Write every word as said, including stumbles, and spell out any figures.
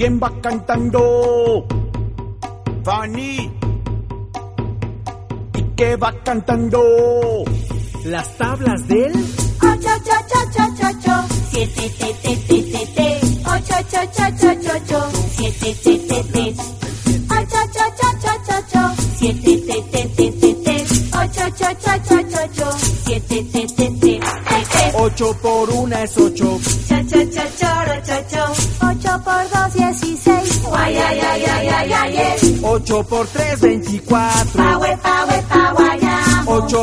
¿Quién va cantando? Fanny. ¿Y qué va cantando? Las tablas del ocho, ocho, ocho, ocho, ocho, siete, te, te, te, te, te, ocho, ocho, ocho, ocho, ocho, siete, te, te, te, ocho, ocho, ocho, ocho, ocho, siete, te, te, te, te, te, ocho, ocho, ocho, ocho, ocho, siete, te, te, te, te, te. Ocho por una es ocho. Cha, cha, cha, choro, cho, cho. Ocho por dos, dieciséis. Guay, ay, ay, ay, ay, ay, ay. Ocho por tres, veinticuatro. Pa, we, pa, we, pa, guayamo. Ocho